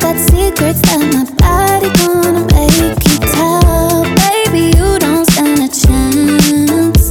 got secrets that my body gonna make you tell. Baby, you don't stand a chance.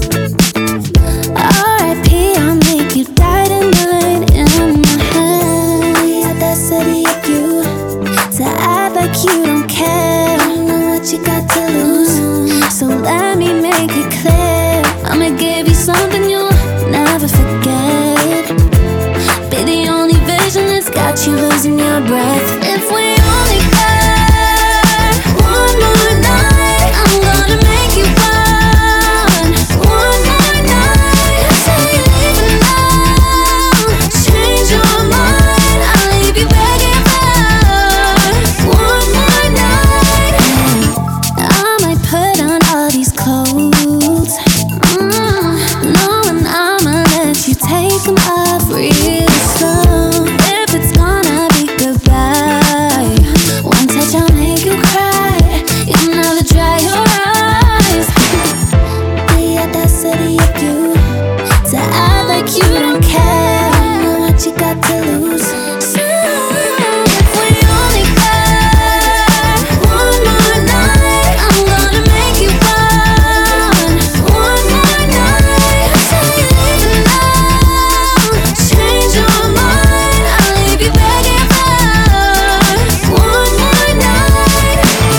R.I.P. I'll make you die tonight in my hand. The audacity of you to act like you don't care. I know what you got to lose, so let me make it clear. I'ma give you something you'll never forget. Be the only vision that's got you losing your breath. If we only got one more night, I'm gonna make you run. One more night, say you're leaving now. Change your mind, I'll leave you begging for one more night. I might put on all these clothes, knowing I'ma let you take them off real slow. If it's gonna be goodbye, one touch I'll make you cry. You'll never dry your eyes. The audacity of you to act like you don't care. I know what you got to lose. So if we only got one more night, I'm gonna make you run. One more night, say you're leaving now. Change your mind, I'll leave you begging for one more night.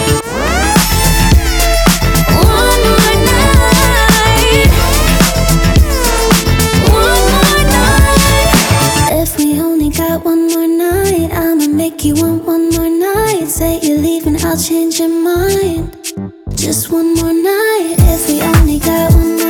One more night. One more night. If we only got one more night, I'ma make you want one more night. Say you're leaving, I'll change your mind. Just one more night. If we only got one more